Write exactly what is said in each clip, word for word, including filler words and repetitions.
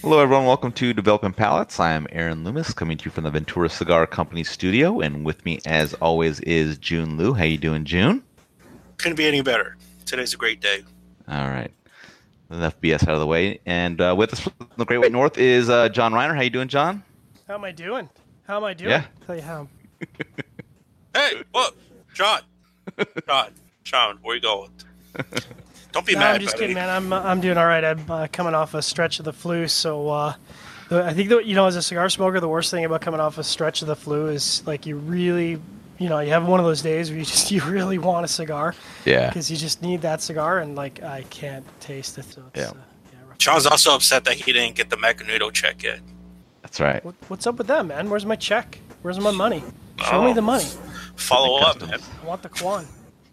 Hello, everyone. Welcome to Developing Palates. I am Aaron Loomis, coming to you from the Ventura Cigar Company studio, and with me, as always, is June Liu. How you doing, June? Couldn't be any better. Today's a great day. All right, enough B S out of the way. And uh, with us from the Great White North is uh, John Reiner. How you doing, John? How am I doing? How am I doing? Yeah. Tell you how. Hey, look, John. John, John, where you going? Don't be No, mad. I'm just buddy. kidding, man. I'm I'm doing all right. I'm uh, coming off a stretch of the flu, so uh, the, I think that you know, as a cigar smoker, the worst thing about coming off a stretch of the flu is like you really, you know, you have one of those days where you just you really want a cigar Yeah. because you just need that cigar, and like I can't taste it. So it's, Yeah. Uh, yeah rough. John's also upset that he didn't get the Magneto check yet. That's right. What, what's up with that, man? Where's my check? Where's my money? Show me Oh. the money. Follow up, Customs. man. I want the Quan.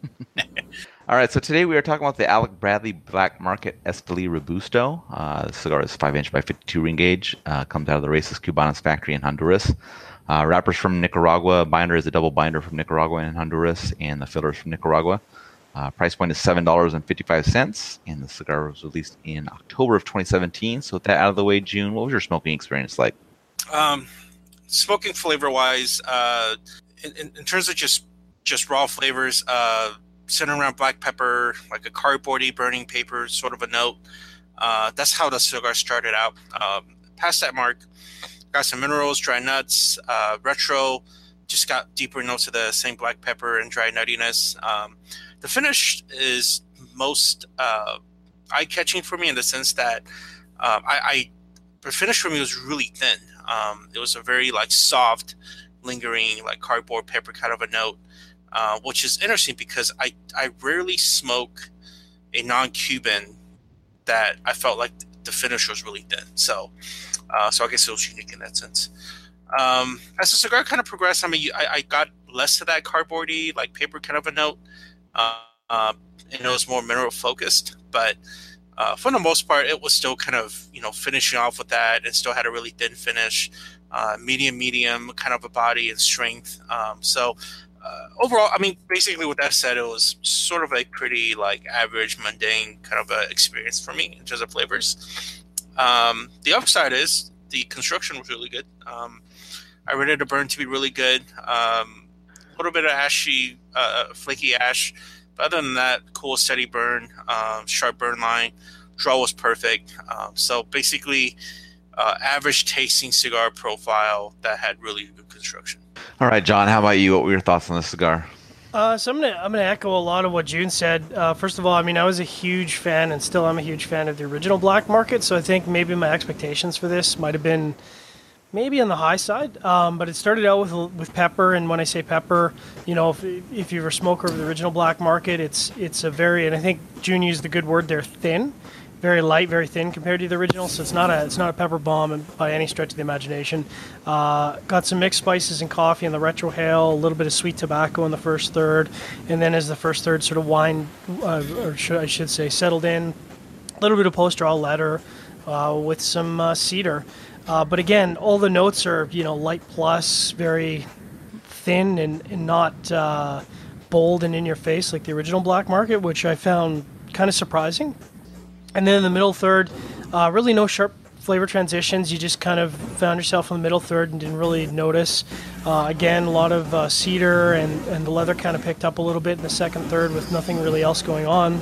All right, so today we are talking about the Alec Bradley Black Market Esteli Robusto. Uh, the cigar is five inch by fifty-two ring gauge. Uh, comes out of the Races Cubanas factory in Honduras. Uh, wrappers from Nicaragua. Binder is a double binder from Nicaragua and Honduras, and the filler is from Nicaragua. Uh, price point is seven dollars and fifty-five cents, and the cigar was released in October of twenty seventeen. So with that out of the way, June, what was your smoking experience like? Um, smoking flavor-wise, uh, in, in, in terms of just just raw flavors, uh, centered around black pepper, like a cardboardy burning paper sort of a note. Uh, that's how the cigar started out. Um, past that mark, got some minerals, dry nuts, uh, retro, just got deeper notes of the same black pepper and dry nuttiness. Um, the finish is most uh, eye-catching for me in the sense that um, I, I the finish for me was really thin. Um, it was a very like soft, lingering, like cardboard pepper kind of a note. Uh, which is interesting because I, I rarely smoke a non-Cuban that I felt like the finish was really thin. So uh, so I guess it was unique in that sense. Um, as the cigar kind of progressed, I mean, I, I got less of that cardboardy, like paper kind of a note. Uh, uh, and it was more mineral focused. But uh, for the most part, it was still kind of, you know, finishing off with that and still had a really thin finish. Uh, medium, medium kind of a body and strength. Um, so Uh, overall, I mean, basically with that said, it was sort of a pretty like average, mundane kind of a experience for me in terms of flavors. Um, the upside is the construction was really good. Um, I rated the burn to be really good. Um, a little bit of ashy, uh, flaky ash, but other than that, cool, steady burn, um, sharp burn line. Draw was perfect. Um, so basically, uh, average tasting cigar profile that had really good construction. All right, John, how about you? What were your thoughts on this cigar? Uh, so I'm gonna I'm gonna echo a lot of what June said. Uh, first of all, I mean I was a huge fan, and still I'm a huge fan of the original Black Market. So I think maybe my expectations for this might have been maybe on the high side. Um, but it started out with with pepper, and when I say pepper, you know, if if you're a smoker of the original Black Market, it's it's a very, and I think June used the good word there, thin. Very light, very thin compared to the original, so it's not a it's not a pepper bomb by any stretch of the imagination. Uh, got some mixed spices and coffee in the retrohale, a little bit of sweet tobacco in the first third, and then as the first third sort of wine, uh, or should, I should say, settled in, a little bit of post-draw leather uh, with some uh, cedar. Uh, but again, all the notes are you know light plus, very thin and, and not uh, bold and in your face like the original Black Market, which I found kind of surprising. And then in the middle third, uh, really no sharp flavor transitions. You just kind of found yourself in the middle third and didn't really notice. Uh, again, a lot of uh, cedar and, and the leather kind of picked up a little bit in the second third with nothing really else going on.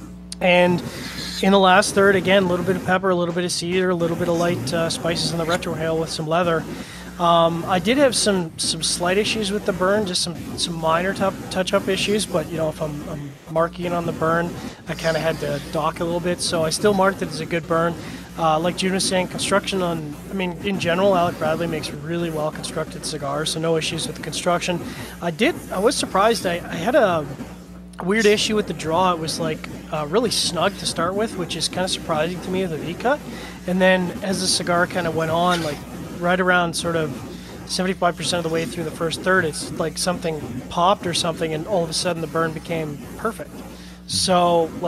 And in the last third, again, a little bit of pepper, a little bit of cedar, a little bit of light uh, spices in the retrohale with some leather. Um, I did have some, some slight issues with the burn, just some, some minor t- touch-up issues, but you know, if I'm, I'm marking it on the burn, I kind of had to dock a little bit, so I still marked it as a good burn. Uh, like June was saying, construction on, I mean, in general, Alec Bradley makes really well-constructed cigars, so no issues with the construction. I did, I was surprised, I, I had a weird issue with the draw. It was like uh, really snug to start with, which is kind of surprising to me with a V-cut, and then as the cigar kind of went on, like, right around sort of seventy-five percent of the way through the first third, it's like something popped or something, and all of a sudden the burn became perfect. So, like,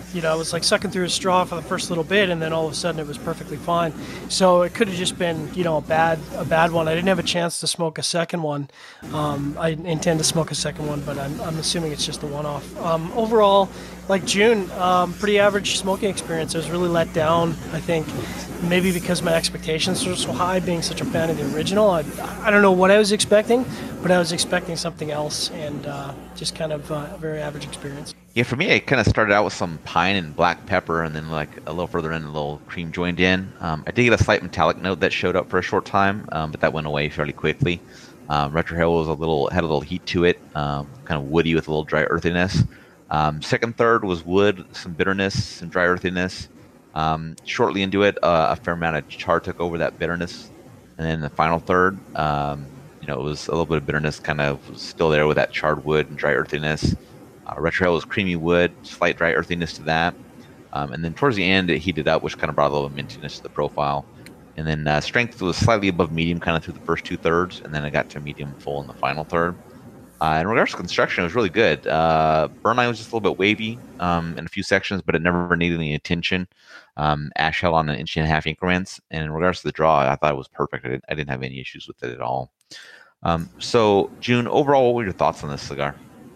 You know, I was like sucking through a straw for the first little bit, and then all of a sudden it was perfectly fine. So it could have just been, you know, a bad a bad one. I didn't have a chance to smoke a second one. Um, I intend to smoke a second one, but I'm, I'm assuming it's just a one-off. Um, overall, like June, um, pretty average smoking experience. I was really let down, I think, maybe because my expectations were so high, being such a fan of the original. I, I don't know what I was expecting, but I was expecting something else, and uh, just kind of uh, a very average experience. Yeah, for me, it kind of started out with some pine and black pepper, and then like a little further in, a little cream joined in. Um, I did get a slight metallic note that showed up for a short time, um, but that went away fairly quickly. Um, Retrohale was a little had a little heat to it, um, kind of woody with a little dry earthiness. Um, second, third was wood, some bitterness, some dry earthiness. Um, shortly into it, uh, a fair amount of char took over that bitterness, and then the final third, um, you know, it was a little bit of bitterness, kind of still there with that charred wood and dry earthiness. Uh, Retrohale was creamy wood, slight dry earthiness to that. Um, and then towards the end, it heated up, which kind of brought a little mintiness to the profile. And then uh, strength was slightly above medium kind of through the first two thirds, and then it got to medium full in the final third. Uh, in regards to construction, it was really good. Uh, burn line was just a little bit wavy um, in a few sections, but it never needed any attention. Um, ash held on an inch and a half increments. And in regards to the draw, I thought it was perfect. I didn't, I didn't have any issues with it at all. Um, so, June, overall, what were your thoughts on this cigar?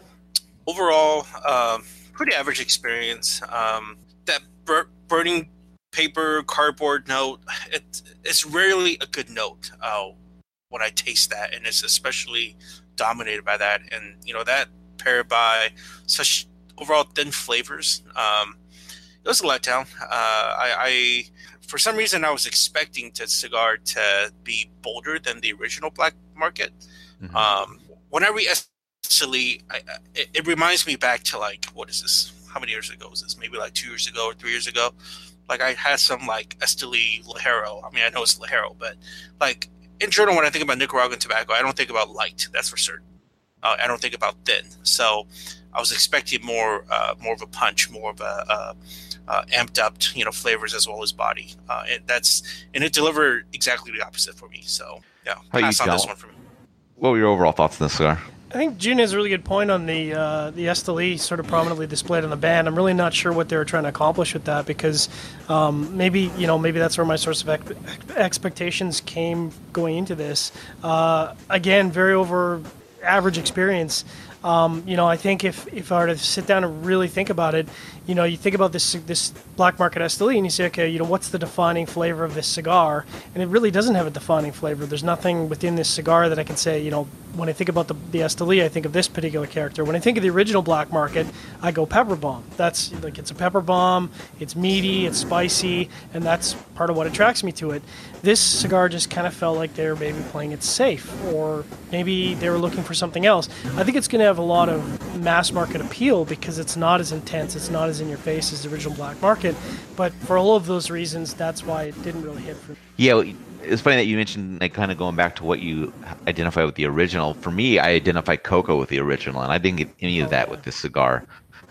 Overall, um, pretty average experience. Um, that bur- burning paper cardboard note, it, it's rarely a good note uh, when I taste that, and it's especially dominated by that. And you know, that paired by such overall thin flavors, um, it was a letdown. Uh, I, I for some reason I was expecting the cigar to be bolder than the original Black Market. Mm-hmm. Um, when I read Esteli, I, it, it reminds me back to like, what is this? How many years ago was this? Maybe like two years ago or three years ago. Like I had some like Esteli Ligero. I mean, I know it's Ligero, but like in general, when I think about Nicaraguan tobacco, I don't think about light. That's for certain. Uh, I don't think about thin. So I was expecting more, uh, more of a punch, more of a uh, uh, amped up, you know, flavors as well as body. Uh, and that's and it delivered exactly the opposite for me. So yeah, How pass you, on John? this one for me. What were your overall thoughts on this cigar? I think June has a really good point on the uh, the Esteli sort of prominently displayed on the band. I'm really not sure what they were trying to accomplish with that, because um, maybe you know maybe that's where my source of ex- expectations came going into this. Uh, again, very over average experience. Um, you know, I think if, if I were to sit down and really think about it, you know, you think about this this Black Market Esteli and you say, okay, you know, what's the defining flavor of this cigar? And it really doesn't have a defining flavor. There's nothing within this cigar that I can say, you know, when I think about the, the Esteli, I think of this particular character. When I think of the original Black Market, I go pepper bomb. That's like, it's a pepper bomb, it's meaty, it's spicy, and that's part of what attracts me to it. This cigar just kind of felt like they were maybe playing it safe, or maybe they were looking for something else. I think it's going to have a lot of mass market appeal because it's not as intense, it's not as in your face as the original Black Market, but for all of those reasons, that's why it didn't really hit for me. Yeah, well, it's funny that you mentioned, like, kind of going back to what you identify with the original. For me, I identified cocoa with the original, and I didn't get any of that oh, yeah. with this cigar.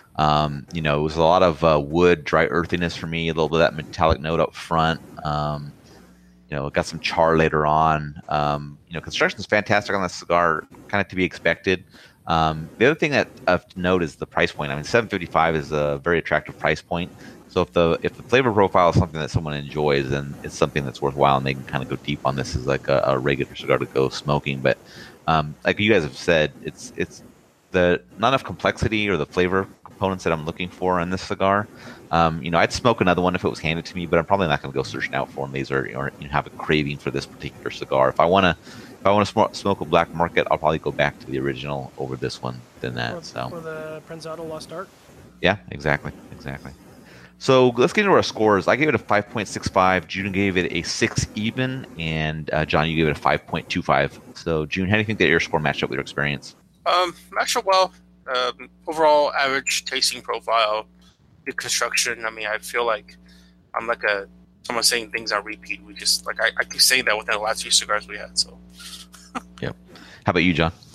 Um, you know, it was a lot of uh, wood, dry earthiness for me, a little bit of that metallic note up front. Um, you know, it got some char later on. Um, you know, construction's fantastic on this cigar, kind of to be expected. Um, the other thing that I have to note is the price point. I mean, seven fifty-five is a very attractive price point. So if the if the flavor profile is something that someone enjoys, then it's something that's worthwhile, and they can kind of go deep on this as like a, a regular cigar to go smoking. But um, like you guys have said, it's it's the not enough complexity or the flavor components that I'm looking for in this cigar. Um, you know, I'd smoke another one if it was handed to me, but I'm probably not going to go searching out for them. These are, or you know, have a craving for this particular cigar. If I want to, if I want to sm- smoke a Black Market, I'll probably go back to the original over this one than that. Or, so, or the Prensado Lost Art. Yeah, exactly, exactly. So let's get into our scores. I gave it a five point six five. June gave it a six even, and uh, John, you gave it a five point two five. So, June, how do you think that your score matched up with your experience? Um, matched up well. Um, overall, average tasting profile. Good construction. I mean, I feel like I'm like a someone saying things on repeat. We just like I, I keep saying that within the last few cigars we had. So, yep. How about you, John?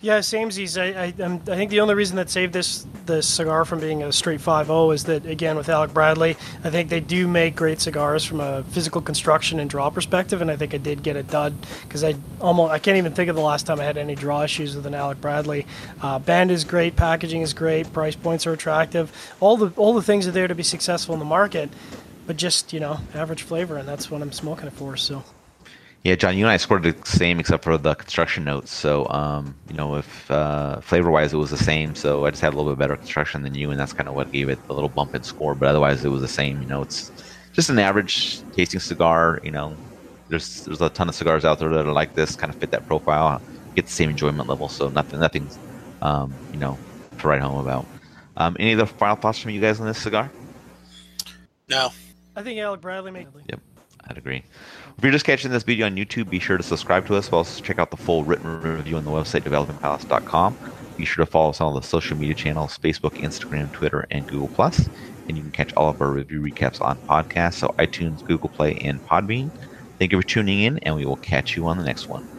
Yeah, samesies. I, I, I'm- I think the only reason that saved this this cigar from being a straight five oh is that, again, with Alec Bradley, I think they do make great cigars from a physical construction and draw perspective, and I think I did get a dud because I almost I can't even think of the last time I had any draw issues with an Alec Bradley. Uh, band is great, packaging is great, price points are attractive. All the all the things are there to be successful in the market, but just, you know, average flavor, and that's what I'm smoking it for. So. Yeah, John, you and I scored the same except for the construction notes. So, um, you know, if uh, flavor-wise it was the same, so I just had a little bit better construction than you, and that's kind of what gave it a little bump in score. But otherwise, it was the same. You know, it's just an average tasting cigar. You know, there's there's a ton of cigars out there that are like this, kind of fit that profile, get the same enjoyment level. So nothing, nothing, um, you know, to write home about. Um, any other final thoughts from you guys on this cigar? No. I think Alec Bradley made. Yep, I'd agree. If you're just catching this video on YouTube, be sure to subscribe to us. We'll also check out the full written review on the website, development palace dot com. Be sure to follow us on all the social media channels, Facebook, Instagram, Twitter, and Google plus. And you can catch all of our review recaps on podcasts, so iTunes, Google Play, and Podbean. Thank you for tuning in, and we will catch you on the next one.